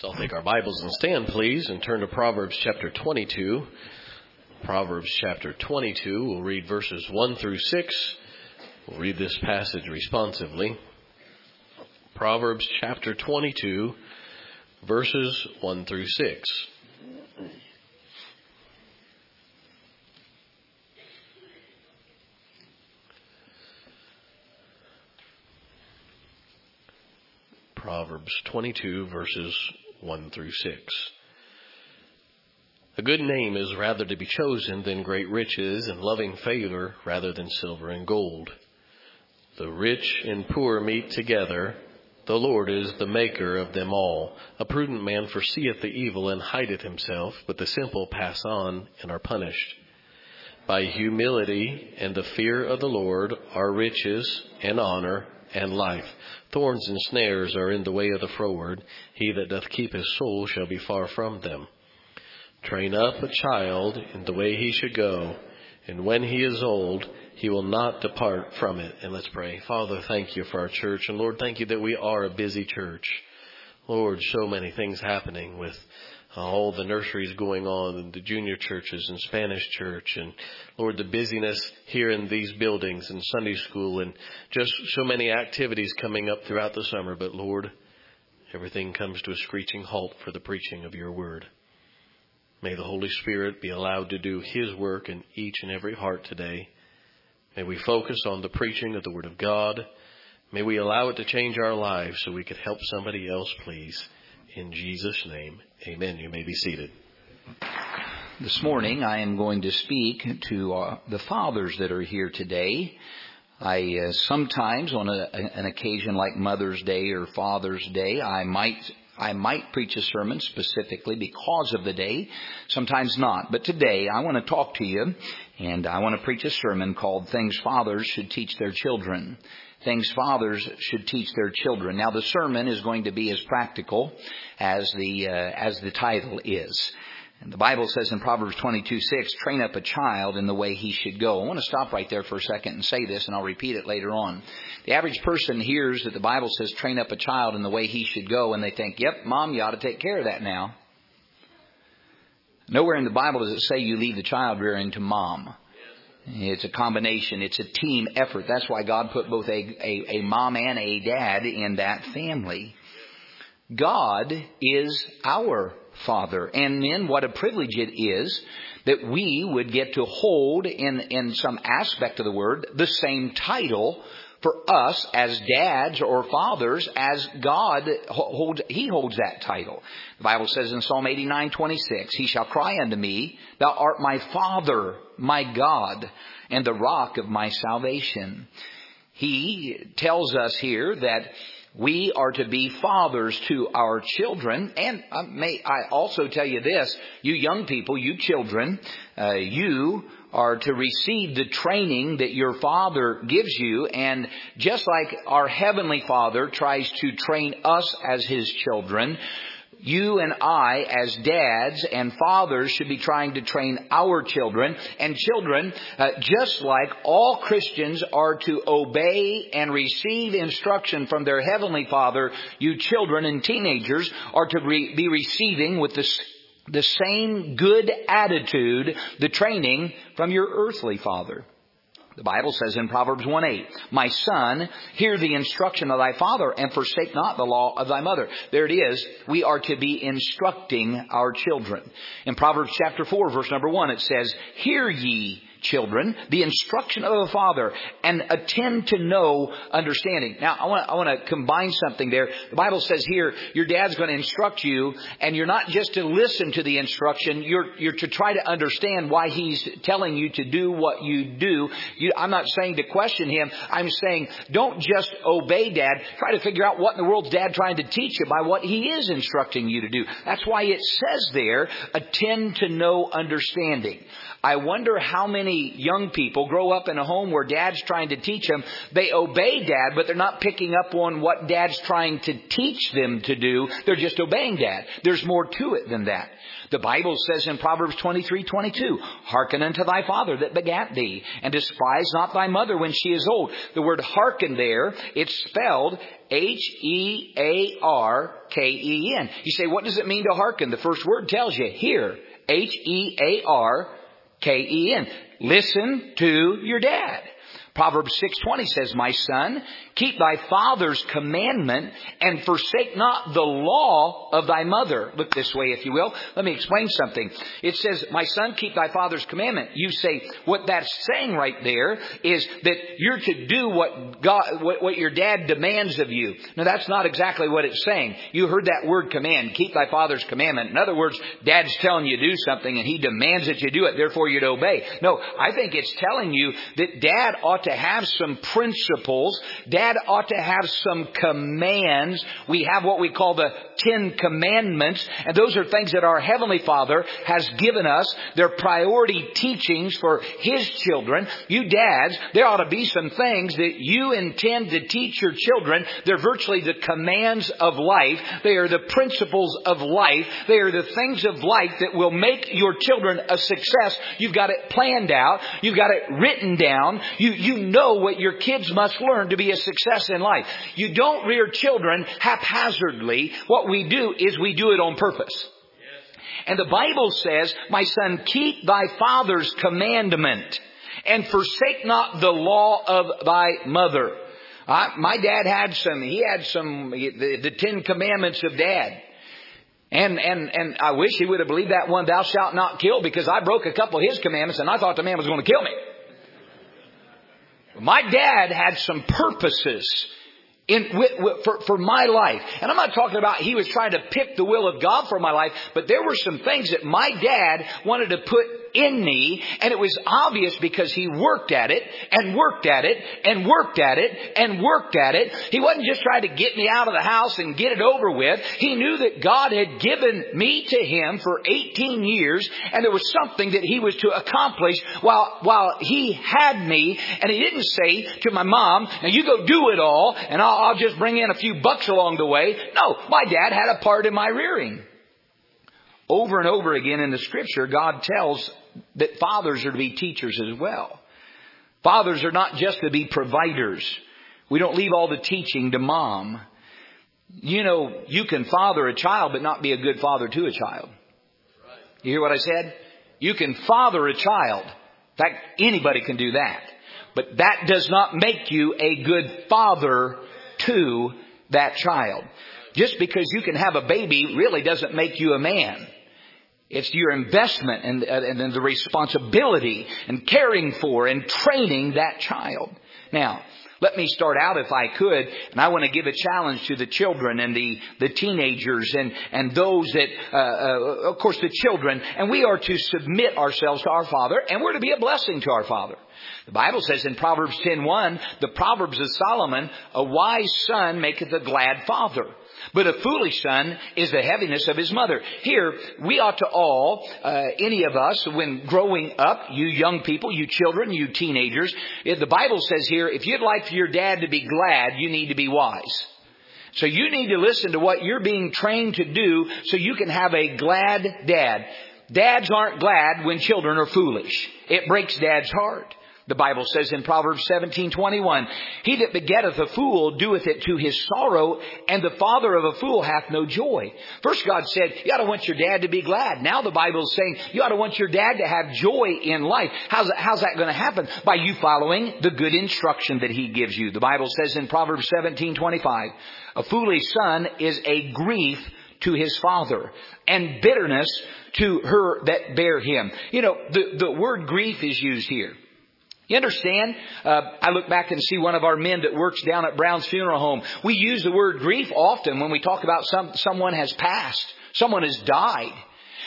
So I'll take our Bibles and stand, please, and turn to Proverbs chapter 22. Proverbs chapter 22, we'll read verses 1 through 6. We'll read this passage responsively. Proverbs chapter 22, verses 1 through 6. Proverbs 22, verses 1 through 6. A good name is rather to be chosen than great riches, and loving favor rather than silver and gold. The rich and poor meet together. The Lord is the maker of them all. A prudent man foreseeth the evil and hideth himself, but the simple pass on and are punished. By humility and the fear of the Lord are riches and honor and life. Thorns and snares are in the way of the froward. He that doth keep his soul shall be far from them. Train up a child in the way he should go, and when he is old, he will not depart from it. And let's pray. Father, thank you for our church. And Lord, thank you that we are a busy church. Lord, so many things happening with all the nurseries going on and the junior churches and Spanish church, and Lord, the busyness here in these buildings and Sunday school, and just so many activities coming up throughout the summer. But Lord, everything comes to a screeching halt for the preaching of your word. May the Holy Spirit be allowed to do his work in each and every heart today. May we focus on the preaching of the word of God. May we allow it to change our lives so we could help somebody else, please. In Jesus' name, amen. You may be seated. This morning I am going to speak to the fathers that are here today. I sometimes on an occasion like Mother's Day or Father's Day, I might preach a sermon specifically because of the day, sometimes not. But today I want to talk to you, and I want to preach a sermon called Things Fathers Should Teach Their Children. Things fathers should teach their children. Now the sermon is going to be as practical as the title is. And the Bible says in Proverbs 22:6, train up a child in the way he should go. I want to stop right there for a second and say this, and I'll repeat it later on. The average person hears that the Bible says train up a child in the way he should go, and they think, yep, Mom, you ought to take care of that now. Nowhere in the Bible does it say you leave the child rearing to Mom. It's a combination. It's a team effort. That's why God put both a mom and a dad in that family. God is our Father. And men, what a privilege it is that we would get to hold in some aspect of the word the same title for us as dads or fathers as God holds. He holds that title. The Bible says in Psalm 89:26, he shall cry unto me, thou art my Father, my God, and the rock of my salvation. He tells us here that we are to be fathers to our children. And may I also tell you this, you young people, you children, you are to receive the training that your Father gives you. And just like our Heavenly Father tries to train us as His children, you and I, as dads and fathers, should be trying to train our children. And children, just like all Christians are to obey and receive instruction from their Heavenly Father, you children and teenagers are to be receiving with the same good attitude, the training from your earthly father. The Bible says in Proverbs 1:8, my son, hear the instruction of thy father and forsake not the law of thy mother. There it is. We are to be instructing our children. In Proverbs chapter 4, verse number 1, it says, hear ye, children, the instruction of the father, and attend to know understanding. Now, I want to combine something there. The Bible says here, your dad's going to instruct you, and you're not just to listen to the instruction, you're to try to understand why he's telling you to do what you do. I'm not saying to question him. I'm saying don't just obey dad. Try to figure out what in the world's dad trying to teach you by what he is instructing you to do. That's why it says there, attend to know understanding. I wonder how many many young people grow up in a home where Dad's trying to teach them. They obey Dad, but they're not picking up on what Dad's trying to teach them to do. They're just obeying Dad. There's more to it than that. The Bible says in Proverbs 23:22, hearken unto thy father that begat thee, and despise not thy mother when she is old. The word hearken there, it's spelled Hearken. You say, what does it mean to hearken? The first word tells you, hear. Hearken. Listen to your dad. Proverbs 6:20 says, my son, keep thy father's commandment and forsake not the law of thy mother. Look this way, if you will. Let me explain something. It says, my son, keep thy father's commandment. You say, what that's saying right there is that you're to do what your dad demands of you. Now, that's not exactly what it's saying. You heard that word command, keep thy father's commandment. In other words, Dad's telling you to do something and he demands that you do it, therefore you'd obey. No, I think it's telling you that Dad ought to have some principles. Dad ought to have some commands. We have what we call the 10 Commandments, and those are things that our Heavenly Father has given us. They're priority teachings for His children. You dads, there ought to be some things that you intend to teach your children. They're virtually the commands of life. They are the principles of life. They are the things of life that will make your children a success. You've got it planned out. You've got it written down. You know what your kids must learn to be a success in life. You don't rear children haphazardly. What we do is we do it on purpose. And the Bible says, my son, keep thy father's commandment and forsake not the law of thy mother. My dad had the 10 Commandments of Dad. And I wish he would have believed that one, thou shalt not kill, because I broke a couple of his commandments and I thought the man was going to kill me. My dad had some purposes for my life. And I'm not talking about he was trying to pick the will of God for my life, but there were some things that my dad wanted to put in me, and it was obvious because he worked at it and worked at it and worked at it and worked at it. He wasn't just trying to get me out of the house and get it over with. He knew that God had given me to him for 18 years, and there was something that he was to accomplish while he had me. And he didn't say to my mom, now you go do it all and I'll just bring in a few bucks along the way. No, my dad had a part in my rearing. Over and over again in the Scripture, God tells that fathers are to be teachers as well. Fathers are not just to be providers. We don't leave all the teaching to mom. You know, you can father a child but not be a good father to a child. You hear what I said? You can father a child. In fact, anybody can do that. But that does not make you a good father to that child. Just because you can have a baby really doesn't make you a man. It's your investment and the responsibility and caring for and training that child. Now, let me start out if I could, and I want to give a challenge to the children and the teenagers and those that, of course, the children. And we are to submit ourselves to our Father, and we're to be a blessing to our Father. The Bible says in Proverbs 10:1, the Proverbs of Solomon, a wise son maketh a glad father, but a foolish son is the heaviness of his mother. Here, we ought to all, any of us, when growing up, you young people, you children, you teenagers, the Bible says here, if you'd like for your dad to be glad, you need to be wise. So you need to listen to what you're being trained to do so you can have a glad dad. Dads aren't glad when children are foolish. It breaks Dad's heart. The Bible says in Proverbs 17:21, he that begetteth a fool doeth it to his sorrow, and the father of a fool hath no joy. First, God said, you ought to want your dad to be glad. Now the Bible is saying, you ought to want your dad to have joy in life. How's that going to happen? By you following the good instruction that he gives you. The Bible says in Proverbs 17:25, a foolish son is a grief to his father, and bitterness to her that bare him. You know, the word grief is used here. You understand? I look back and see one of our men that works down at Brown's Funeral Home. We use the word grief often when we talk about someone has passed. Someone has died.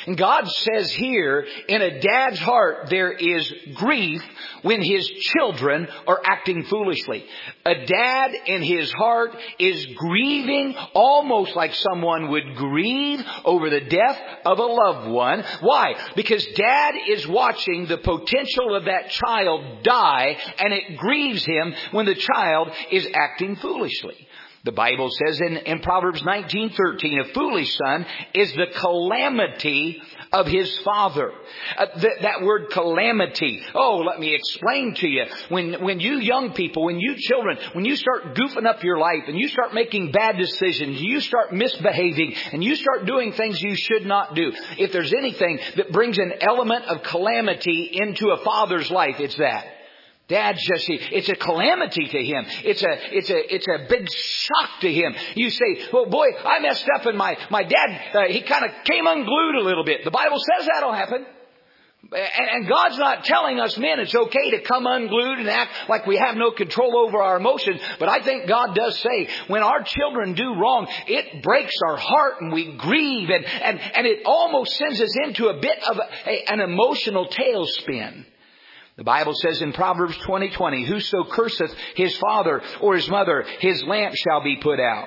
And God says here, in a dad's heart, there is grief when his children are acting foolishly. A dad in his heart is grieving almost like someone would grieve over the death of a loved one. Why? Because dad is watching the potential of that child die, and it grieves him when the child is acting foolishly. The Bible says in Proverbs 19:13, a foolish son is the calamity of his father. That word calamity. Oh, let me explain to you. When you young people, when you children, when you start goofing up your life and you start making bad decisions, you start misbehaving and you start doing things you should not do. If there's anything that brings an element of calamity into a father's life, it's that. Dad just, it's a calamity to him. It's a big shock to him. You say, well, boy, I messed up and my dad, he kind of came unglued a little bit. The Bible says that'll happen. And God's not telling us men it's okay to come unglued and act like we have no control over our emotions. But I think God does say when our children do wrong, it breaks our heart and we grieve and it almost sends us into a bit of an emotional tailspin. The Bible says in Proverbs 20:20, whoso curseth his father or his mother, his lamp shall be put out.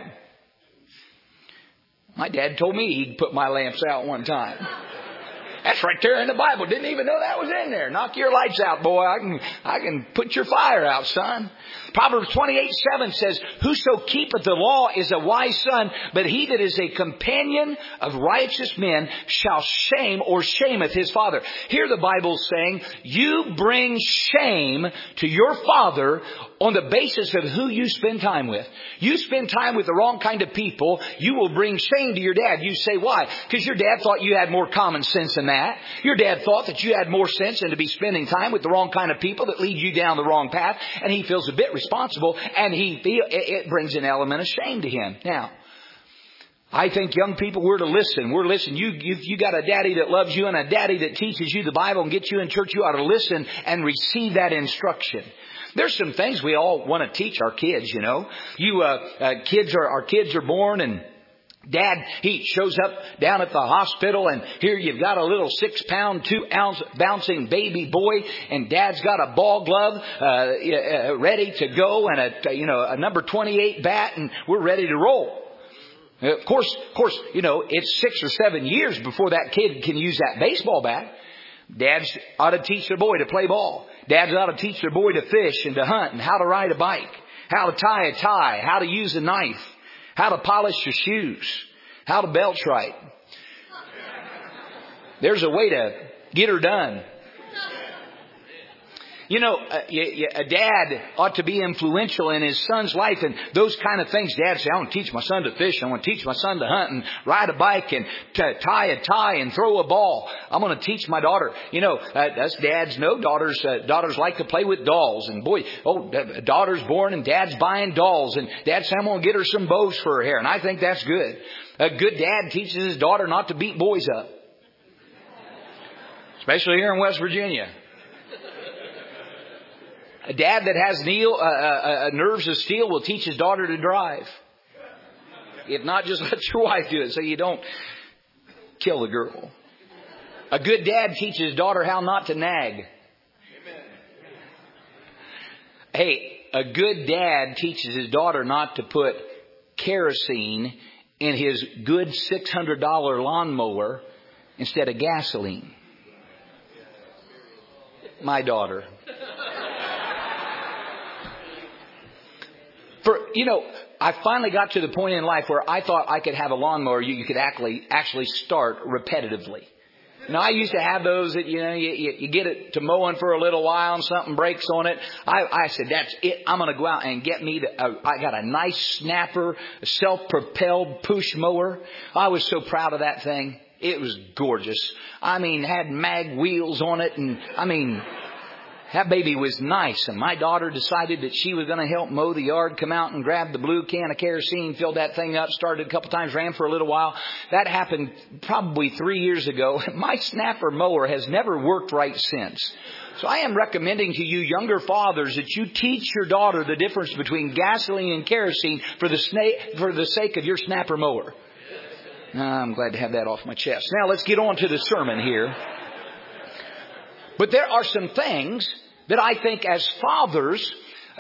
My dad told me he'd put my lamps out one time. That's right there in the Bible. Didn't even know that was in there. Knock your lights out, boy. I can put your fire out, son. Proverbs 28:7 says, whoso keepeth the law is a wise son, but he that is a companion of righteous men shall shame or shameth his father. Here the Bible's saying, you bring shame to your father on the basis of who you spend time with. You spend time with the wrong kind of people, you will bring shame to your dad. You say, why? Because your dad thought you had more common sense than that. Your dad thought that you had more sense than to be spending time with the wrong kind of people that lead you down the wrong path. And he feels a bit responsible, and it brings an element of shame to him. Now, I think young people, we're to listen. We're listen. You got a daddy that loves you and a daddy that teaches you the Bible and gets you in church. You ought to listen and receive that instruction. There's some things we all want to teach our kids, you know. Our kids are born and Dad, he shows up down at the hospital and here you've got a little 6-pound, 2-ounce bouncing baby boy, and Dad's got a ball glove ready to go and a number 28 bat, and we're ready to roll. Of course, it's 6 or 7 years before that kid can use that baseball bat. Dads ought to teach their boy to play ball. Dads ought to teach their boy to fish and to hunt and how to ride a bike, how to tie a tie, how to use a knife, how to polish your shoes, how to belch right. There's a way to get her done. You know, a dad ought to be influential in his son's life and those kind of things. Dad say, I want to teach my son to fish. I want to teach my son to hunt and ride a bike and to tie a tie and throw a ball. I'm going to teach my daughter. You know, us dads know daughters like to play with dolls. And boy, a daughter's born and dad's buying dolls. And dad said, I'm going to get her some bows for her hair. And I think that's good. A good dad teaches his daughter not to beat boys up. Especially here in West Virginia. A dad that has nerves of steel will teach his daughter to drive. If not, just let your wife do it so you don't kill the girl. A good dad teaches his daughter how not to nag. Hey, a good dad teaches his daughter not to put kerosene in his good $600 lawnmower instead of gasoline. My daughter. I finally got to the point in life where I thought I could have a lawnmower you could actually start repetitively. I used to have those that, you get it to mowing for a little while and something breaks on it. I said, that's it. I'm going to go out and get me I got a nice snapper, self-propelled push mower. I was so proud of that thing. It was gorgeous. Had mag wheels on it and that baby was nice, and my daughter decided that she was going to help mow the yard, come out and grab the blue can of kerosene, filled that thing up, started a couple times, ran for a little while. That happened probably 3 years ago. My snapper mower has never worked right since. So I am recommending to you younger fathers that you teach your daughter the difference between gasoline and kerosene for the sake of your snapper mower. I'm glad to have that off my chest. Now let's get on to the sermon here. But there are some things that I think as fathers,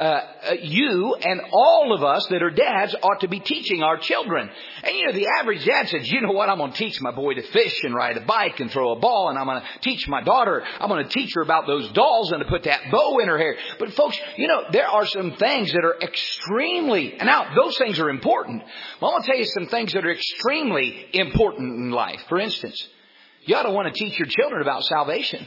you and all of us that are dads ought to be teaching our children. And you know, the average dad says, you know what, I'm going to teach my boy to fish and ride a bike and throw a ball. And I'm going to teach my daughter, I'm going to teach her about those dolls and to put that bow in her hair. But folks, you know, there are some things that are extremely, and now those things are important. Well, I want to tell you some things that are extremely important in life. For instance, you ought to want to teach your children about salvation.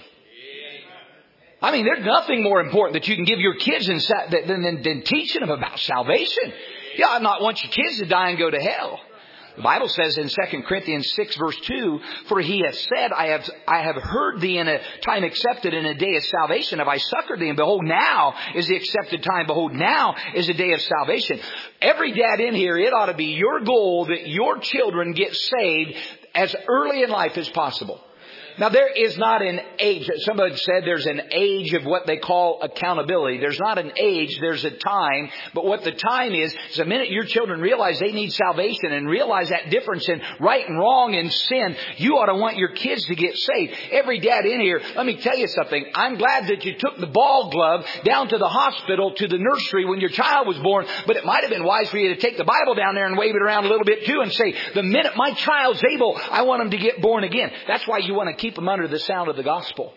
I mean, there's nothing more important that you can give your kids than teaching them about salvation. You ought not want your kids to die and go to hell. The Bible says in 2 Corinthians 6 verse 2, for he has said, I have heard thee in a time accepted, in a day of salvation have I succored thee, and behold, now is the accepted time. Behold, now is the day of salvation. Every dad in here, it ought to be your goal that your children get saved as early in life as possible. Now, there is not an age. Somebody said there's an age of what they call accountability. There's not an age. There's a time. But what the time is the minute your children realize they need salvation and realize that difference in right and wrong and sin, you ought to want your kids to get saved. Every dad in here, let me tell you something. I'm glad that you took the ball glove down to the hospital, to the nursery when your child was born. But it might have been wise for you to take the Bible down there and wave it around a little bit too and say, the minute my child's able, I want him to get born again. That's why you want to keep them under the sound of the gospel.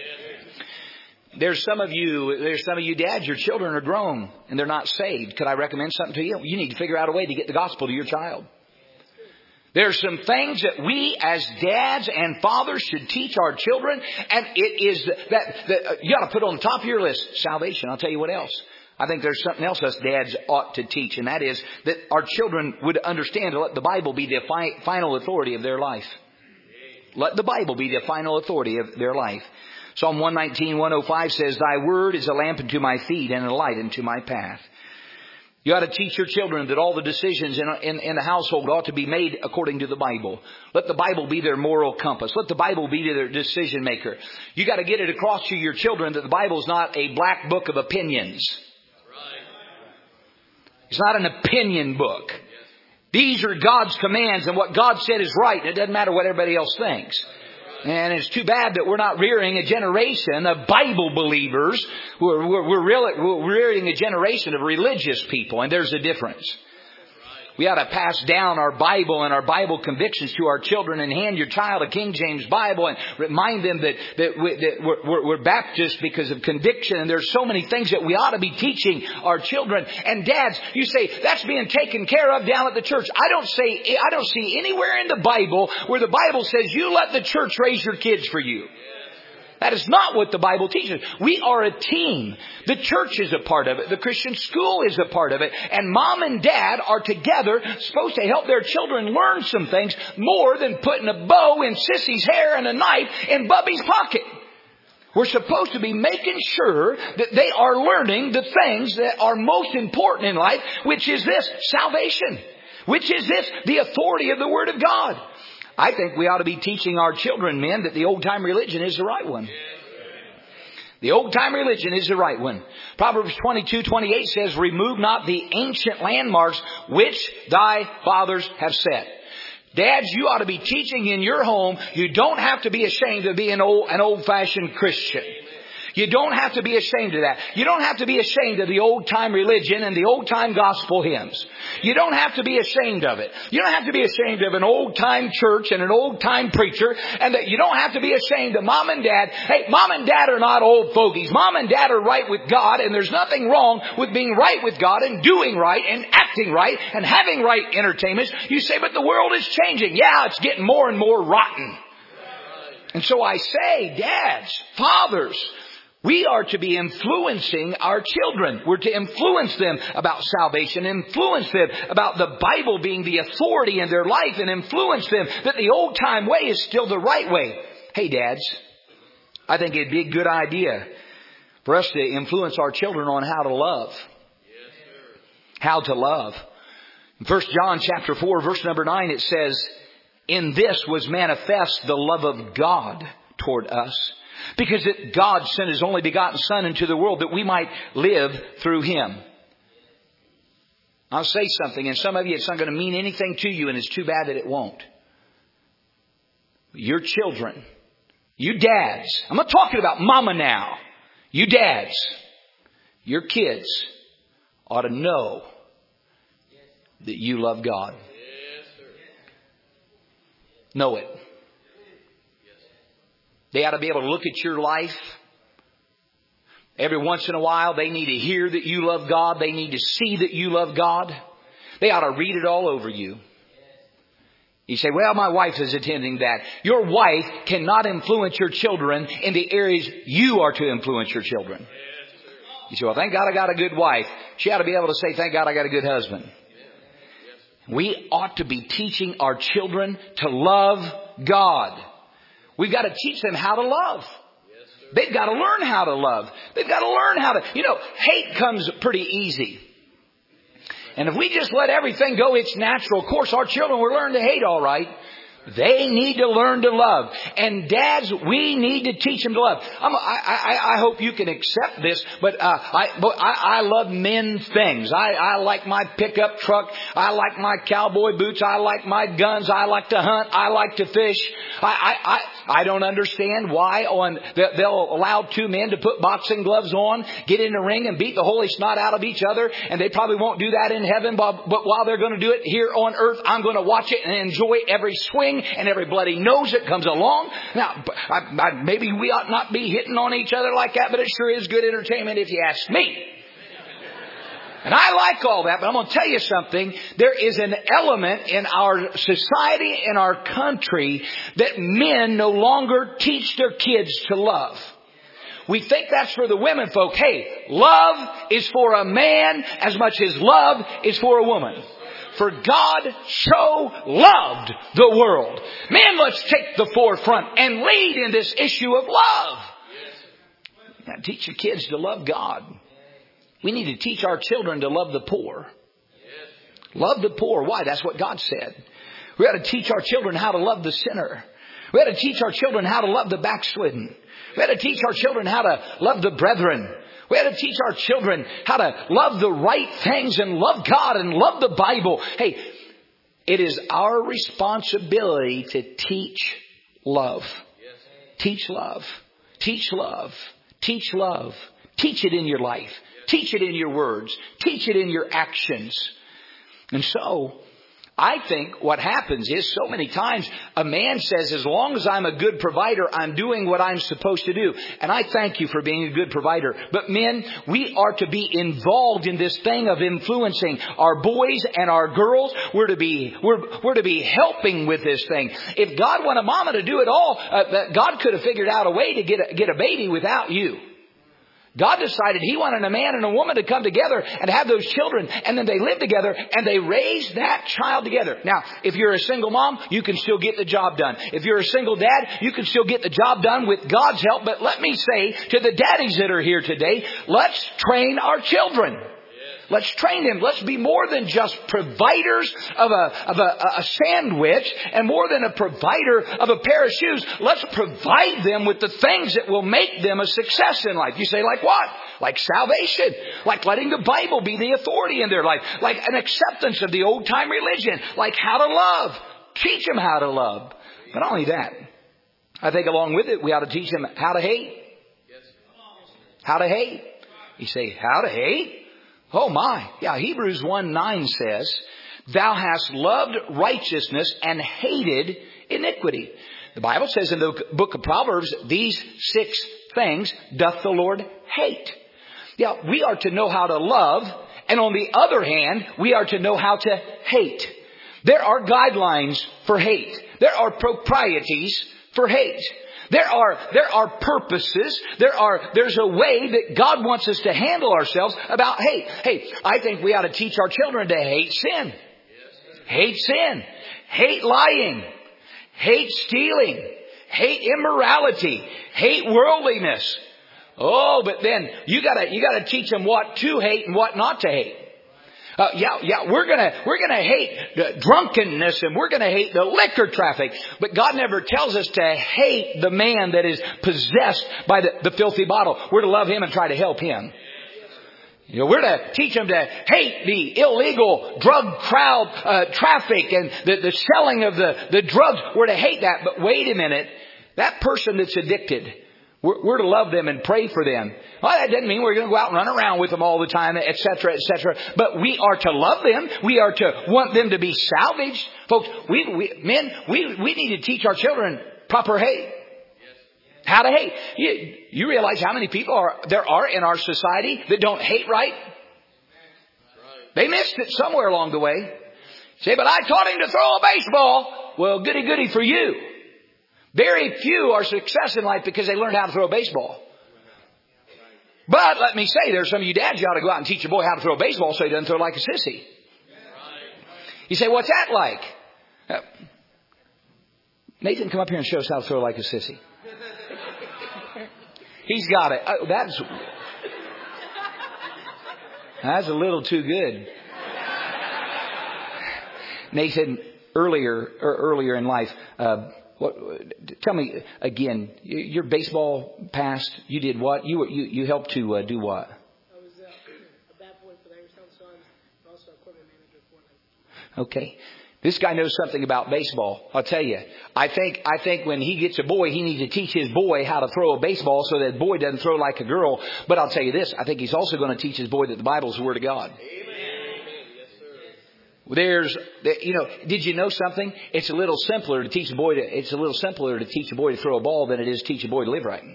There's some of you dads, your children are grown and they're not saved. Could I recommend something to you? You need to figure out a way to get the gospel to your child. There's some things that we as dads and fathers should teach our children, and it is that you got to put on the top of your list, salvation. I'll tell you what else. I think there's something else us dads ought to teach, and that is that our children would understand to let the Bible be the final authority of their life. Let the Bible be the final authority of their life. Psalm 119:105 says, thy word is a lamp unto my feet and a light unto my path. You ought to teach your children that all the decisions in the household ought to be made according to the Bible. Let the Bible be their moral compass. Let the Bible be their decision maker. You got to get it across to your children that the Bible is not a black book of opinions. It's not an opinion book. These are God's commands, and what God said is right. And it doesn't matter what everybody else thinks. And it's too bad that we're not rearing a generation of Bible believers. We're rearing a generation of religious people, and there's a difference. We ought to pass down our Bible and our Bible convictions to our children, and hand your child a King James Bible and remind them that we're Baptists because of conviction. And there's so many things that we ought to be teaching our children. And dads, you say that's being taken care of down at the church. I don't see anywhere in the Bible where the Bible says you let the church raise your kids for you. That is not what the Bible teaches. We are a team. The church is a part of it. The Christian school is a part of it. And mom and dad are together supposed to help their children learn some things more than putting a bow in Sissy's hair and a knife in Bubby's pocket. We're supposed to be making sure that they are learning the things that are most important in life, which is this, salvation. Which is this, the authority of the Word of God. I think we ought to be teaching our children, men, that the old-time religion is the right one. The old-time religion is the right one. Proverbs 22:28 says, remove not the ancient landmarks which thy fathers have set. Dads, you ought to be teaching in your home. You don't have to be ashamed of being an old-fashioned Christian. You don't have to be ashamed of that. You don't have to be ashamed of the old-time religion and the old-time gospel hymns. You don't have to be ashamed of it. You don't have to be ashamed of an old-time church and an old-time preacher. And that you don't have to be ashamed of mom and dad. Hey, mom and dad are not old fogies. Mom and dad are right with God. And there's nothing wrong with being right with God and doing right and acting right and having right entertainments. You say, but the world is changing. Yeah, it's getting more and more rotten. And so I say, dads, fathers, we are to be influencing our children. We're to influence them about salvation, influence them about the Bible being the authority in their life, and influence them that the old-time way is still the right way. Hey, dads, I think it'd be a good idea for us to influence our children on how to love. How to love. In 1 John chapter 4, verse number 9, it says, in this was manifest the love of God toward us, because that God sent His only begotten Son into the world that we might live through Him. I'll say something, and some of you it's not going to mean anything to you, and it's too bad that it won't. Your children, you dads, I'm not talking about mama now. You dads, your kids ought to know that you love God. Know it. They ought to be able to look at your life. Every once in a while, they need to hear that you love God. They need to see that you love God. They ought to read it all over you. You say, well, my wife is attending that. Your wife cannot influence your children in the areas you are to influence your children. You say, well, thank God I got a good wife. She ought to be able to say, thank God I got a good husband. We ought to be teaching our children to love God. We've got to teach them how to love. They've got to learn how to love. They've got to learn how to, hate comes pretty easy. And if we just let everything go its natural course, our children will learn to hate all right. They need to learn to love. And dads, we need to teach them to love. I hope you can accept this, but I love men things. I like my pickup truck. I like my cowboy boots. I like my guns. I like to hunt. I like to fish. I don't understand why they'll allow two men to put boxing gloves on, get in the ring and beat the holy snot out of each other. And they probably won't do that in heaven. But while they're going to do it here on earth, I'm going to watch it and enjoy every swing and every bloody nose that comes along. Now, maybe we ought not be hitting on each other like that, but it sure is good entertainment if you ask me. And I like all that, but I'm going to tell you something. There is an element in our society, in our country, that men no longer teach their kids to love. We think that's for the women folk. Hey, love is for a man as much as love is for a woman. For God so loved the world. Men, let's take the forefront and lead in this issue of love. Now, teach your kids to love God. We need to teach our children to love the poor. Love the poor. Why? That's what God said. We ought to teach our children how to love the sinner. We ought to teach our children how to love the backslidden. We ought to teach our children how to love the brethren. We ought to teach our children how to love the right things and love God and love the Bible. Hey, it is our responsibility to teach love. Teach love. Teach love. Teach love. Teach it in your life. Teach it in your words. Teach it in your actions. And so, I think what happens is so many times a man says, as long as I'm a good provider, I'm doing what I'm supposed to do. And I thank you for being a good provider. But men, we are to be involved in this thing of influencing our boys and our girls. We're to be helping with this thing. If God wanted mama to do it all, God could have figured out a way to get a baby without you. God decided He wanted a man and a woman to come together and have those children. And then they live together and they raise that child together. Now, if you're a single mom, you can still get the job done. If you're a single dad, you can still get the job done with God's help. But let me say to the daddies that are here today, let's train our children. Let's train them. Let's be more than just providers of a sandwich and more than a provider of a pair of shoes. Let's provide them with the things that will make them a success in life. You say, like what? Like salvation. Like letting the Bible be the authority in their life. Like an acceptance of the old time religion. Like how to love. Teach them how to love. But not only that, I think along with it, we ought to teach them how to hate. How to hate. You say, how to hate? Oh my. Yeah, Hebrews 1:9 says, thou hast loved righteousness and hated iniquity. The Bible says in the book of Proverbs, these 6 things doth the Lord hate. Yeah, we are to know how to love. And on the other hand, we are to know how to hate. There are guidelines for hate. There are proprieties for hate. There are purposes. There's a way that God wants us to handle ourselves about hate. Hey, I think we ought to teach our children to hate sin. Hate sin. Hate lying. Hate stealing. Hate immorality. Hate worldliness. Oh, but then you gotta teach them what to hate and what not to hate. We're gonna hate drunkenness and we're gonna hate the liquor traffic. But God never tells us to hate the man that is possessed by the filthy bottle. We're to love him and try to help him. You know, we're to teach them to hate the illegal drug traffic and the selling of the drugs. We're to hate that. But wait a minute. That person that's addicted, we're to love them and pray for them. Well, that doesn't mean we're going to go out and run around with them all the time, etc., etc. But we are to love them. We are to want them to be salvaged. Folks, we need to teach our children proper hate. How to hate. You realize how many people there are in our society that don't hate right? They missed it somewhere along the way. Say, but I taught him to throw a baseball. Well, goody for you. Very few are success in life because they learned how to throw a baseball. But let me say, there's some of you dads, you ought to go out and teach your boy how to throw a baseball so he doesn't throw like a sissy. You say, what's that like? Nathan, come up here and show us how to throw like a sissy. He's got it. That's a little too good. Nathan, earlier in life, tell me again, your baseball past, you did what? You helped to do what? I was a bat boy for the Hagerstown Suns and also equipment manager for them. Okay. This guy knows something about baseball. I'll tell you. I think when he gets a boy, he needs to teach his boy how to throw a baseball so that boy doesn't throw like a girl. But I'll tell you this. I think he's also going to teach his boy that the Bible is the Word of God. Did you know something? It's a little simpler to teach a boy to throw a ball than it is to teach a boy to live right.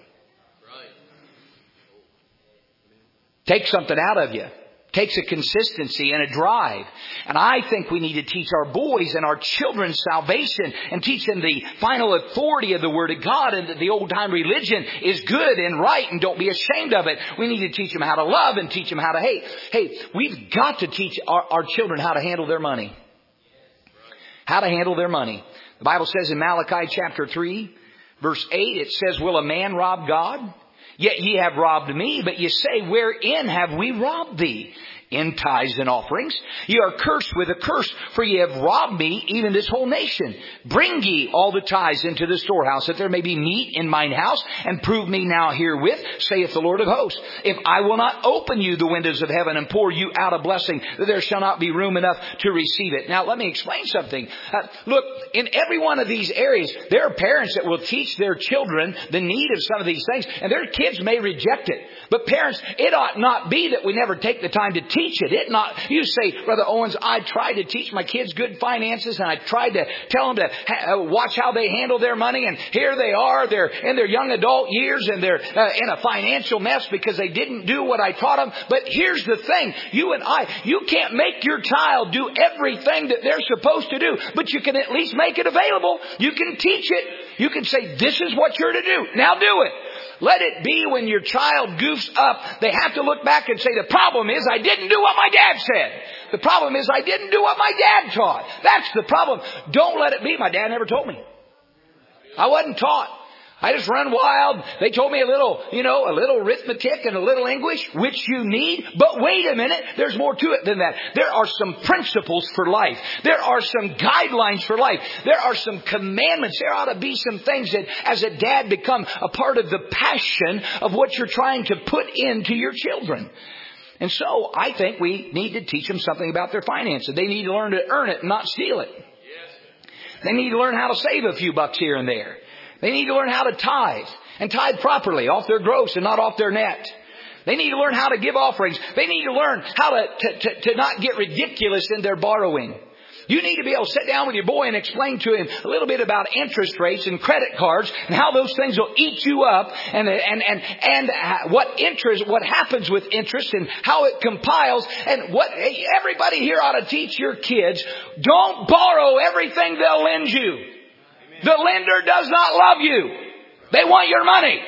Take something out of you. Takes a consistency and a drive. And I think we need to teach our boys and our children salvation and teach them the final authority of the Word of God, and that the old time religion is good and right, and don't be ashamed of it. We need to teach them how to love and teach them how to hate. Hey, we've got to teach our children how to handle their money. How to handle their money. The Bible says in Malachi chapter 3, verse 8, it says, will a man rob God? Yet ye have robbed me, but ye say, wherein have we robbed thee? In tithes and offerings. Ye are cursed with a curse, for ye have robbed me, even this whole nation. Bring ye all the tithes into the storehouse, that there may be meat in mine house, and prove me now herewith, saith the Lord of hosts. If I will not open you the windows of heaven and pour you out a blessing, that there shall not be room enough to receive it. Now let me explain something. Look, in every one of these areas, there are parents that will teach their children the need of some of these things, and their kids may reject it. But parents, it ought not be that we never take the time to teach it. You say, Brother Owens, I tried to teach my kids good finances, and I tried to tell them to watch how they handle their money, and here they are, they're in their young adult years, and they're in a financial mess because they didn't do what I taught them. But here's the thing, you can't make your child do everything that they're supposed to do, but you can at least make it available. You can teach it. You can say, this is what you're to do. Now do it. Let it be when your child goofs up, they have to look back and say, the problem is I didn't do what my dad said. The problem is I didn't do what my dad taught. That's the problem. Don't let it be. My dad never told me. I wasn't taught. I just run wild. They told me a little arithmetic and a little English, which you need. But wait a minute, there's more to it than that. There are some principles for life. There are some guidelines for life. There are some commandments. There ought to be some things that, as a dad, become a part of the passion of what you're trying to put into your children. And so I think we need to teach them something about their finances. They need to learn to earn it and not steal it. They need to learn how to save a few bucks here and there. They need to learn how to tithe, and tithe properly off their gross and not off their net. They need to learn how to give offerings. They need to learn how to not get ridiculous in their borrowing. You need to be able to sit down with your boy and explain to him a little bit about interest rates and credit cards and how those things will eat you up, and what happens with interest and how it compiles, and what everybody here ought to teach your kids. Don't borrow everything they'll lend you. The lender does not love you. They want your money.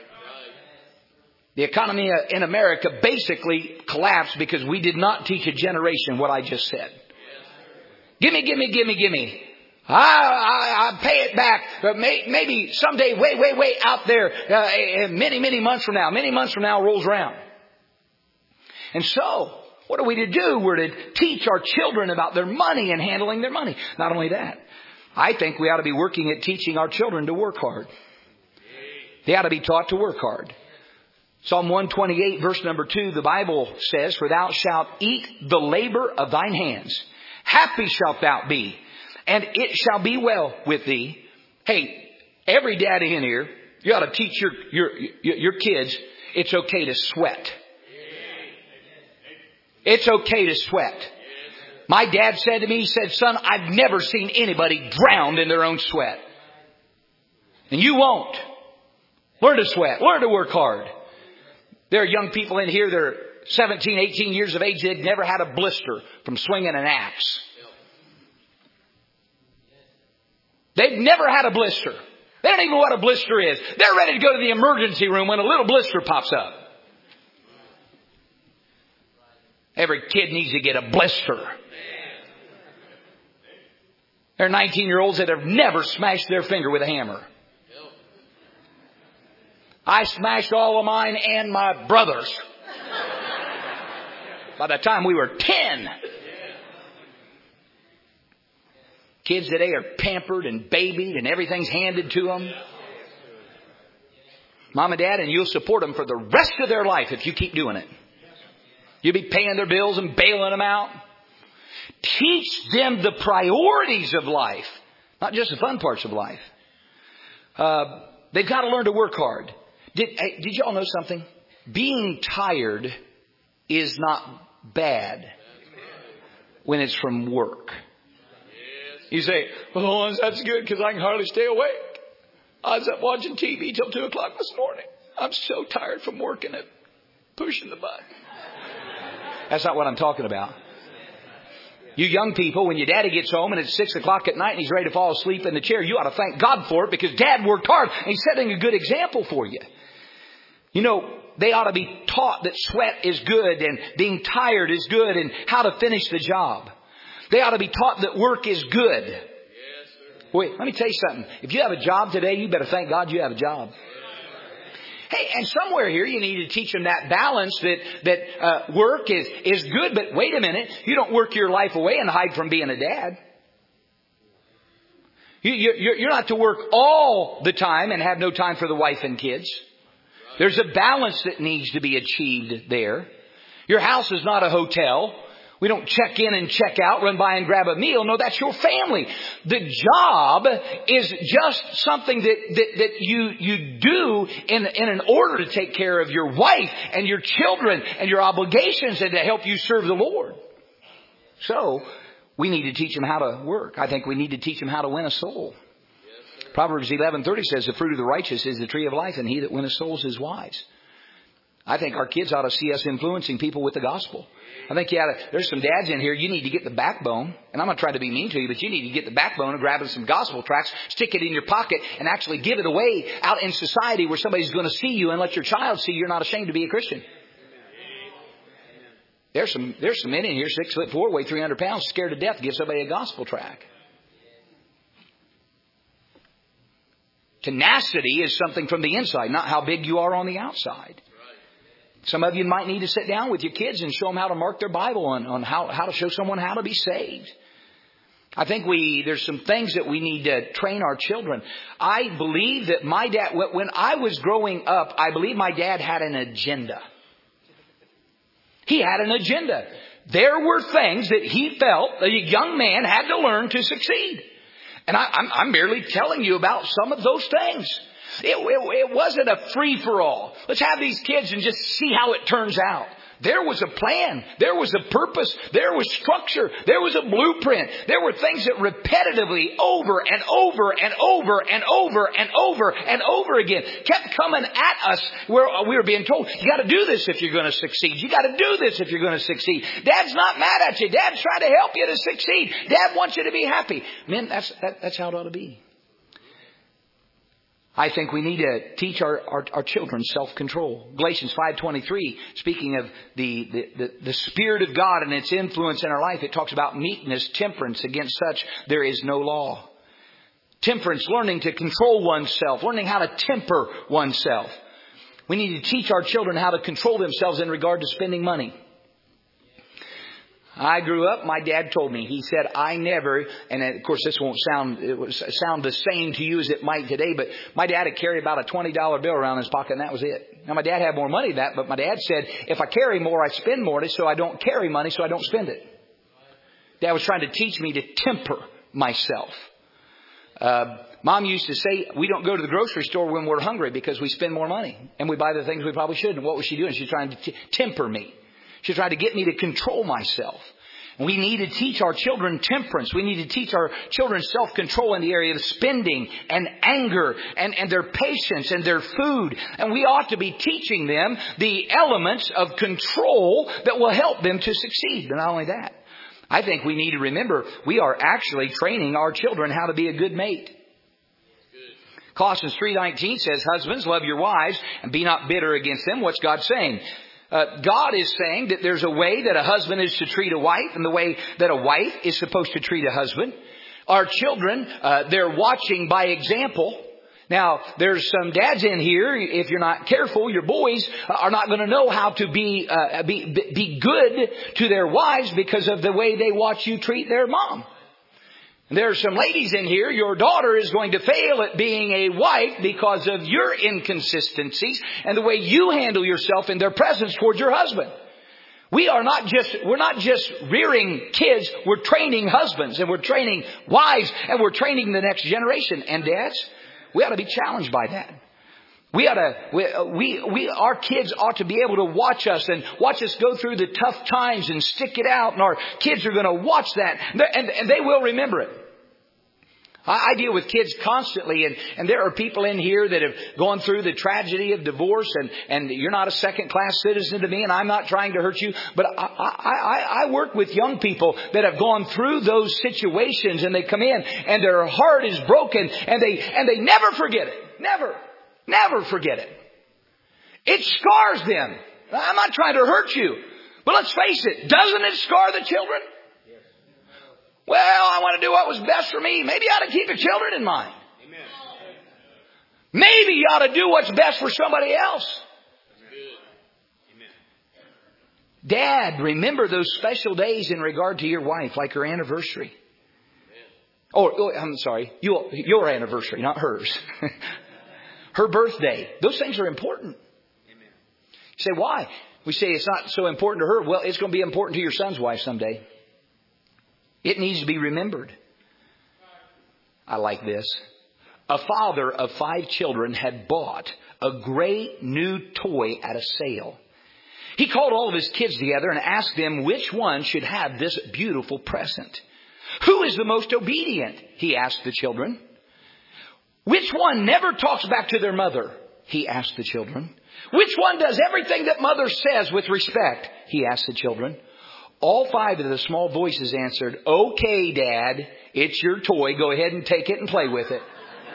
The economy in America basically collapsed because we did not teach a generation what I just said. Gimme. I pay it back. But maybe someday, way out there, many months from now rolls around. And so, what are we to do? We're to teach our children about their money and handling their money. Not only that, I think we ought to be working at teaching our children to work hard. They ought to be taught to work hard. Psalm 128 verse number 2, the Bible says, "For thou shalt eat the labor of thine hands. Happy shalt thou be, and it shall be well with thee." Hey, every daddy in here, you ought to teach your kids it's okay to sweat. It's okay to sweat. My dad said to me, he said, "Son, I've never seen anybody drowned in their own sweat. And you won't. Learn to sweat. Learn to work hard." There are young people in here that are 17, 18 years of age. They've never had a blister from swinging an axe. They've never had a blister. They don't even know what a blister is. They're ready to go to the emergency room when a little blister pops up. Every kid needs to get a blister. There are 19-year-olds that have never smashed their finger with a hammer. I smashed all of mine and my brother's by the time we were 10. Kids today are pampered and babied and everything's handed to them. Mom and Dad, and you'll support them for the rest of their life if you keep doing it. You'll be paying their bills and bailing them out. Teach them the priorities of life, not just the fun parts of life. They've got to learn to work hard. Did you all know something? Being tired is not bad when it's from work. You say, "Well, that's good because I can hardly stay awake. I was up watching TV till 2 o'clock this morning. I'm so tired from working at pushing the button." That's not what I'm talking about. You young people, when your daddy gets home and it's 6 o'clock at night and he's ready to fall asleep in the chair, you ought to thank God for it because Dad worked hard and he's setting a good example for you. You know, they ought to be taught that sweat is good and being tired is good and how to finish the job. They ought to be taught that work is good. Yes, sir. Wait, let me tell you something. If you have a job today, you better thank God you have a job. Hey, and somewhere here you need to teach them that balance that work is good. But wait a minute. You don't work your life away and hide from being a dad. You're not to work all the time and have no time for the wife and kids. There's a balance that needs to be achieved there. Your house is not a hotel. We don't check in and check out, run by and grab a meal. No, that's your family. The job is just something that you do in an order to take care of your wife and your children and your obligations and to help you serve the Lord. So we need to teach them how to work. I think we need to teach them how to win a soul. Proverbs 11:30 says, "The fruit of the righteous is the tree of life, and he that winneth souls is wise." I think our kids ought to see us influencing people with the gospel. I think there's some dads in here, you need to get the backbone, and I'm not trying to be mean to you, but you need to get the backbone and grab some gospel tracts, stick it in your pocket, and actually give it away out in society where somebody's going to see you and let your child see you're not ashamed to be a Christian. There's some men in here, 6'4", weigh 300 pounds, scared to death to give somebody a gospel tract. Tenacity is something from the inside, not how big you are on the outside. Some of you might need to sit down with your kids and show them how to mark their Bible on how to show someone how to be saved. I think there's some things that we need to train our children. I believe that my dad, when I was growing up, I believe my dad had an agenda. He had an agenda. There were things that he felt a young man had to learn to succeed. And I'm merely telling you about some of those things. It wasn't a free-for-all. Let's have these kids and just see how it turns out. There was a plan. There was a purpose. There was structure. There was a blueprint. There were things that repetitively over and over and over and over and over and over again kept coming at us where we were being told, you got to do this if you're going to succeed. You got to do this if you're going to succeed. Dad's not mad at you. Dad's trying to help you to succeed. Dad wants you to be happy. Men, that's how it ought to be. I think we need to teach our children self-control. Galatians 5:23, speaking of the Spirit of God and its influence in our life, it talks about meekness, temperance. Against such there is no law. Temperance, learning to control oneself, learning how to temper oneself. We need to teach our children how to control themselves in regard to spending money. I grew up, my dad told me, he said, I never, and of course this won't sound the same to you as it might today, but my dad would carry about a $20 bill around in his pocket and that was it. Now my dad had more money than that, but my dad said, if I carry more, I spend more, so I don't carry money, so I don't spend it. Dad was trying to teach me to temper myself. Mom used to say, we don't go to the grocery store when we're hungry because we spend more money and we buy the things we probably shouldn't. What was she doing? She was trying to temper me. She tried to get me to control myself. We need to teach our children temperance. We need to teach our children self-control in the area of spending and anger and their patience and their food. And we ought to be teaching them the elements of control that will help them to succeed. But not only that, I think we need to remember we are actually training our children how to be a good mate. Colossians 3:19 says, husbands, love your wives and be not bitter against them. What's God saying? God is saying that there's a way that a husband is to treat a wife and the way that a wife is supposed to treat a husband. Our children, they're watching by example. Now, there's some dads in here, if you're not careful, your boys are not going to know how to be good to their wives because of the way they watch you treat their mom. There are some ladies in here, your daughter is going to fail at being a wife because of your inconsistencies and the way you handle yourself in their presence towards your husband. We're not just rearing kids, we're training husbands and we're training wives and we're training the next generation. And dads, we ought to be challenged by that. Our kids ought to be able to watch us and watch us go through the tough times and stick it out. And our kids are going to watch that and they will remember it. I deal with kids constantly and there are people in here that have gone through the tragedy of divorce and you're not a second class citizen to me and I'm not trying to hurt you. But I work with young people that have gone through those situations and they come in and their heart is broken and they never forget it. Never forget it. It scars them. I'm not trying to hurt you. But let's face it, doesn't it scar the children? Well, I want to do what was best for me. Maybe you ought to keep your children in mind. Amen. Maybe you ought to do what's best for somebody else. Amen. Dad, remember those special days in regard to your wife, like her anniversary. Oh, I'm sorry. Your anniversary, not hers. Her birthday. Those things are important. Amen. You say, why? We say it's not so important to her. Well, it's going to be important to your son's wife someday. It needs to be remembered. I like this. A father of 5 children had bought a great new toy at a sale. He called all of his kids together and asked them which one should have this beautiful present. Who is the most obedient? He asked the children. Which one never talks back to their mother? He asked the children. Which one does everything that mother says with respect? He asked the children. All 5 of the small voices answered, okay, Dad, it's your toy. Go ahead and take it and play with it.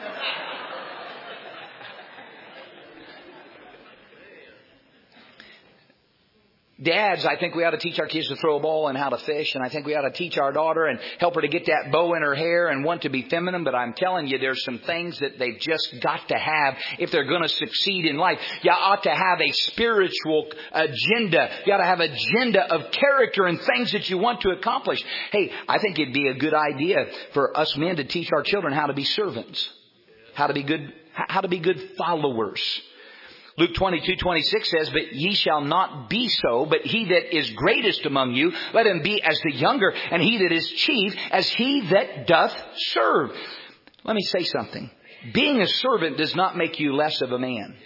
Dads, I think we ought to teach our kids to throw a ball and how to fish. And I think we ought to teach our daughter and help her to get that bow in her hair and want to be feminine. But I'm telling you, there's some things that they've just got to have if they're going to succeed in life. You ought to have a spiritual agenda. You ought to have an agenda of character and things that you want to accomplish. Hey, I think it'd be a good idea for us men to teach our children how to be servants, how to be good followers. Luke 22:26 says, but ye shall not be so, but he that is greatest among you, let him be as the younger, and he that is chief as he that doth serve. Let me say something. Being a servant does not make you less of a man.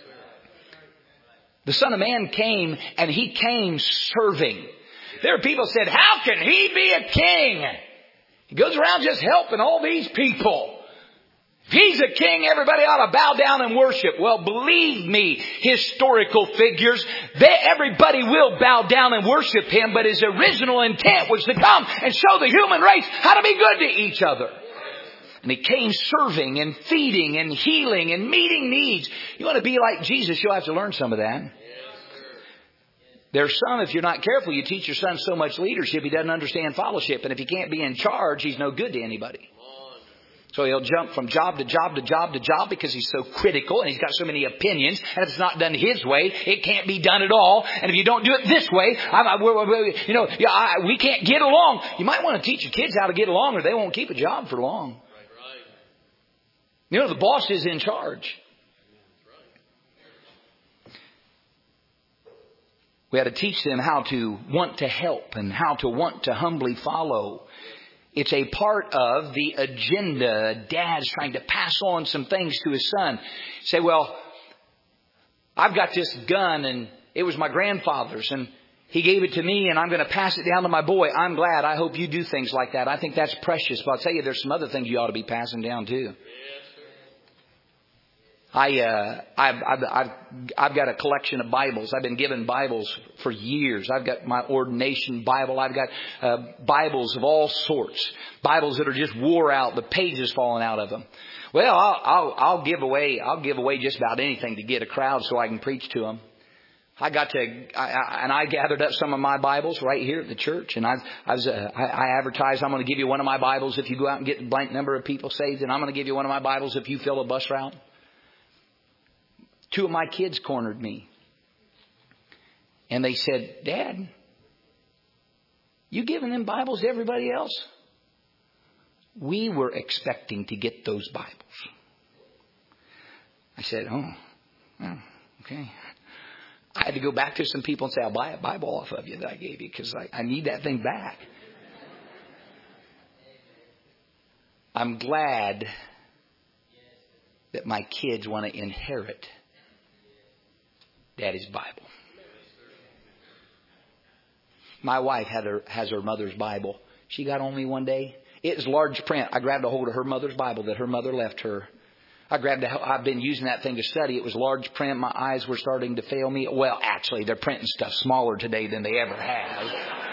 The Son of Man came, and he came serving. There are people who said, how can he be a king? He goes around just helping all these people. If he's a king, everybody ought to bow down and worship. Well, believe me, historical figures, everybody will bow down and worship him, but his original intent was to come and show the human race how to be good to each other. And he came serving and feeding and healing and meeting needs. You want to be like Jesus, you'll have to learn some of that. There's some, if you're not careful, you teach your son so much leadership, he doesn't understand fellowship. And if he can't be in charge, he's no good to anybody. So he'll jump from job to job to job to job because he's so critical and he's got so many opinions. And if it's not done his way, it can't be done at all. And if you don't do it this way, we can't get along. You might want to teach your kids how to get along or they won't keep a job for long. You know, the boss is in charge. We had to teach them how to want to help and how to want to humbly follow. It's a part of the agenda. Dad's trying to pass on some things to his son. Say, well, I've got this gun and it was my grandfather's and he gave it to me and I'm going to pass it down to my boy. I'm glad. I hope you do things like that. I think that's precious. But I'll tell you, there's some other things you ought to be passing down too. I've got a collection of Bibles. I've been given Bibles for years. I've got my ordination Bible. I've got Bibles of all sorts. Bibles that are just wore out, the pages falling out of them. Well, I'll give away just about anything to get a crowd so I can preach to them. I gathered up some of my Bibles right here at the church, and I advertised, I'm going to give you one of my Bibles if you go out and get a blank number of people saved, and I'm going to give you one of my Bibles if you fill a bus route. 2 of my kids cornered me. And they said, Dad, you giving them Bibles to everybody else? We were expecting to get those Bibles. I said, oh, well, okay. I had to go back to some people and say, I'll buy a Bible off of you that I gave you because I need that thing back. I'm glad that my kids want to inherit Daddy's Bible. My wife has her mother's Bible. She got only one day. It was large print. I grabbed a hold of her mother's Bible that her mother left her. I've been using that thing to study. It was large print. My eyes were starting to fail me. Well, actually, they're printing stuff smaller today than they ever have.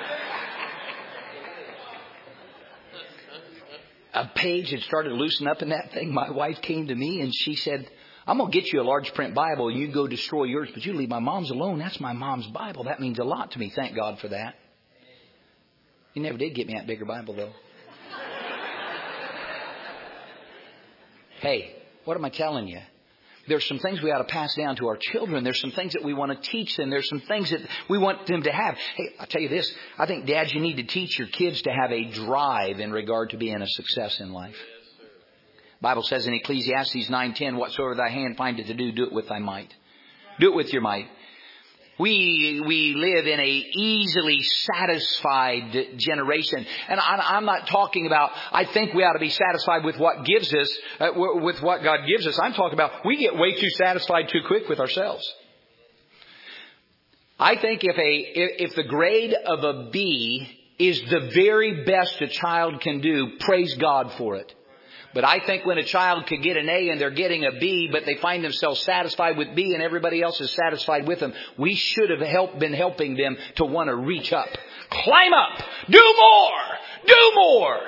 A page had started to loosen up in that thing. My wife came to me and she said, I'm going to get you a large print Bible. You go destroy yours, but you leave my mom's alone. That's my mom's Bible. That means a lot to me. Thank God for that. He never did get me that bigger Bible, though. Hey, what am I telling you? There's some things we ought to pass down to our children. There's some things that we want to teach them. There's some things that we want them to have. Hey, I'll tell you this. I think, dads, you need to teach your kids to have a drive in regard to being a success in life. Bible says in Ecclesiastes 9:10, whatsoever thy hand findeth to do, do it with thy might. Do it with your might. We live in a easily satisfied generation. And I'm not talking about, I think we ought to be satisfied with what gives us, with what God gives us. I'm talking about we get way too satisfied too quick with ourselves. I think if the grade of a B is the very best a child can do, praise God for it. But I think when a child could get an A and they're getting a B, but they find themselves satisfied with B and everybody else is satisfied with them, we should have been helping them to want to reach up. Climb up! Do more! Do more!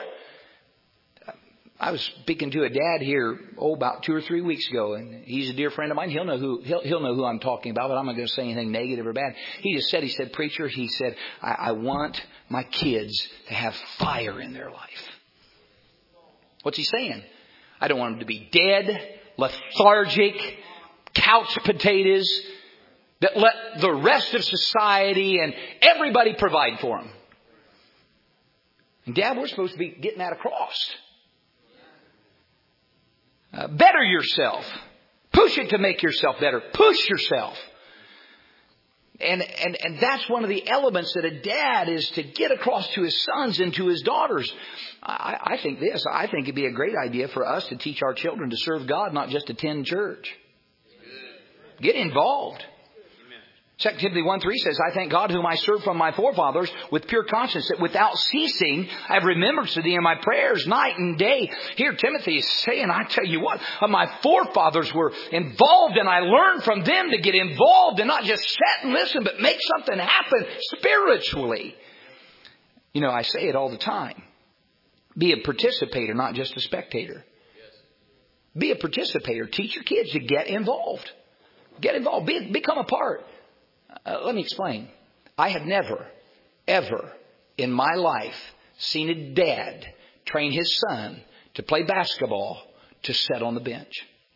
I was speaking to a dad here, about 2 or 3 weeks ago, and he's a dear friend of mine. He'll know who I'm talking about, but I'm not going to say anything negative or bad. He said, preacher, he said, I want my kids to have fire in their life. What's he saying? I don't want them to be dead, lethargic, couch potatoes that let the rest of society and everybody provide for them. And Dad, we're supposed to be getting that across. Better yourself. Push it to make yourself better. Push yourself. And that's one of the elements that a dad is to get across to his sons and to his daughters. I think it'd be a great idea for us to teach our children to serve God, not just attend church. Get involved. 2 Timothy 1:3 says, I thank God whom I serve from my forefathers with pure conscience, that without ceasing I have remembrance to thee in my prayers night and day. Here Timothy is saying, I tell you what, my forefathers were involved and I learned from them to get involved and not just sit and listen, but make something happen spiritually. You know, I say it all the time. Be a participator, not just a spectator. Be a participator. Teach your kids to get involved. Get involved. Become a part. Let me explain. I have never, ever in my life seen a dad train his son to play basketball, to sit on the bench.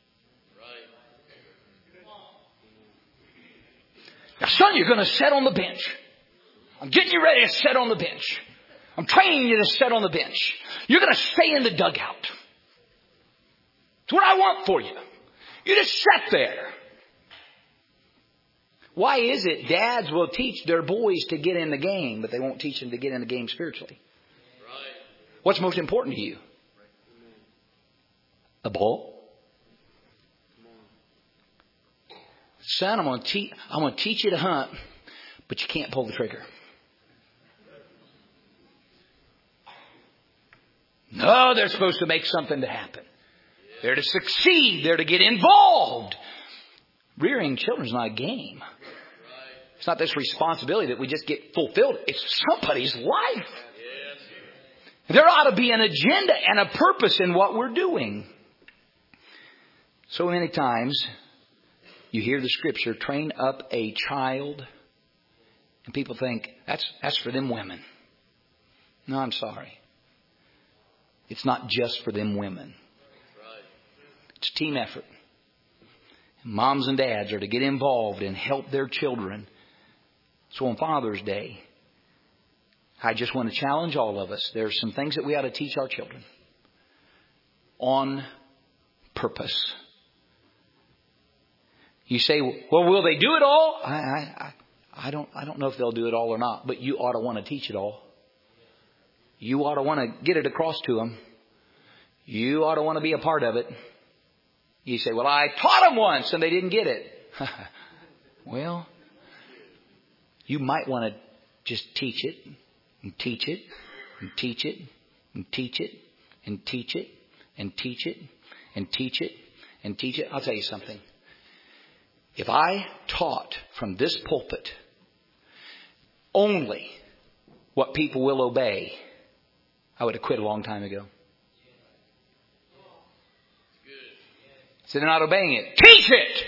Now, son, you're going to sit on the bench. I'm getting you ready to sit on the bench. I'm training you to sit on the bench. You're going to stay in the dugout. It's what I want for you. You just sit there. Why is it dads will teach their boys to get in the game, but they won't teach them to get in the game spiritually? What's most important to you? The ball? Son, I'm going to teach you to hunt, but you can't pull the trigger. No, they're supposed to make something to happen. They're to succeed. They're to get involved. Rearing children is not a game. It's not this responsibility that we just get fulfilled. It's somebody's life. There ought to be an agenda and a purpose in what we're doing. So many times you hear the scripture, train up a child, and people think that's for them women. No, I'm sorry. It's not just for them women. It's a team effort. Moms and dads are to get involved and help their children. So on Father's Day, I just want to challenge all of us. There are some things that we ought to teach our children on purpose. You say, well, will they do it all? I don't know if they'll do it all or not, but you ought to want to teach it all. You ought to want to get it across to them. You ought to want to be a part of it. You say, well, I taught them once and they didn't get it. Well, you might want to just teach it and teach it and teach it and teach it and teach it and teach it and teach it and teach it. I'll tell you something. If I taught from this pulpit only what people will obey, I would have quit a long time ago. So they're not obeying it. Teach it!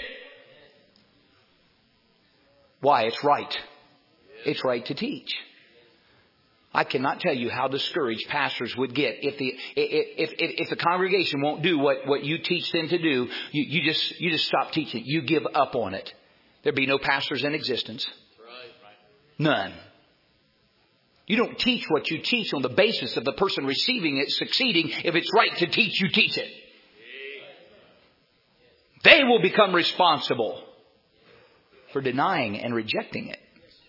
Why? It's right. It's right to teach. I cannot tell you how discouraged pastors would get if the congregation won't do what you teach them to do. You just stop teaching. You give up on it. There'd be no pastors in existence. None. You don't teach what you teach on the basis of the person receiving it succeeding. If it's right to teach, you teach it. They will become responsible for denying and rejecting it.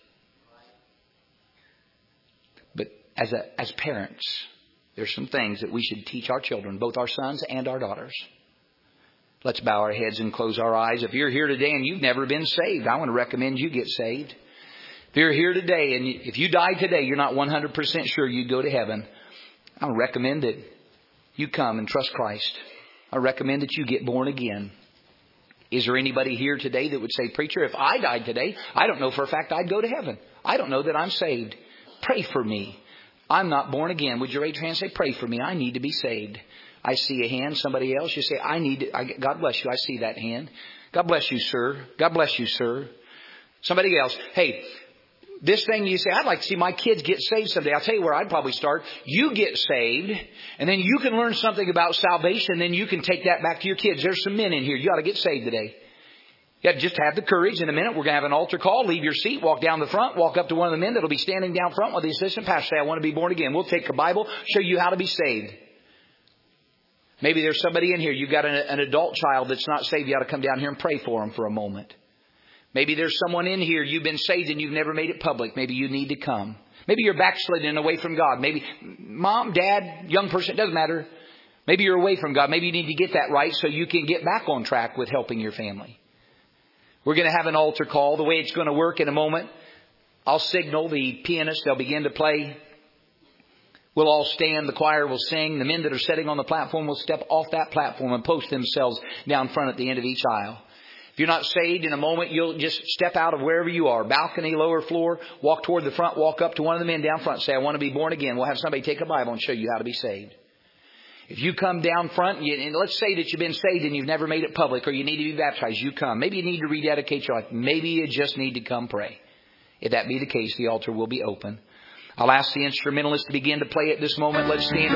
But as parents, there's some things that we should teach our children, both our sons and our daughters. Let's bow our heads and close our eyes. If you're here today and you've never been saved, I want to recommend you get saved. If you're here today and if you die today, you're not 100% sure you'd go to heaven, I recommend that you come and trust Christ. I recommend that you get born again. Is there anybody here today that would say, preacher, if I died today, I don't know for a fact I'd go to heaven. I don't know that I'm saved. Pray for me. I'm not born again. Would you raise your hand and say, pray for me. I need to be saved. I see a hand. Somebody else, you say, God bless you. I see that hand. God bless you, sir. God bless you, sir. Somebody else. Hey, this thing you say, I'd like to see my kids get saved someday. I'll tell you where I'd probably start. You get saved, and then you can learn something about salvation, and then you can take that back to your kids. There's some men in here. You ought to get saved today. You have to just have the courage. In a minute, we're going to have an altar call. Leave your seat, walk down the front, walk up to one of the men that'll be standing down front with the assistant pastor. Say, I want to be born again. We'll take the Bible, show you how to be saved. Maybe there's somebody in here. You've got an adult child that's not saved. You ought to come down here and pray for them for a moment. Maybe there's someone in here, you've been saved and you've never made it public. Maybe you need to come. Maybe you're backslidden and away from God. Maybe mom, dad, young person, it doesn't matter. Maybe you're away from God. Maybe you need to get that right so you can get back on track with helping your family. We're going to have an altar call. The way it's going to work in a moment, I'll signal the pianist. They'll begin to play. We'll all stand. The choir will sing. The men that are sitting on the platform will step off that platform and post themselves down front at the end of each aisle. If you're not saved, in a moment, you'll just step out of wherever you are. Balcony, lower floor, walk toward the front, walk up to one of the men down front. Say, I want to be born again. We'll have somebody take a Bible and show you how to be saved. If you come down front, and let's say that you've been saved and you've never made it public or you need to be baptized, you come. Maybe you need to rededicate your life. Maybe you just need to come pray. If that be the case, the altar will be open. I'll ask the instrumentalist to begin to play at this moment. Let's stand.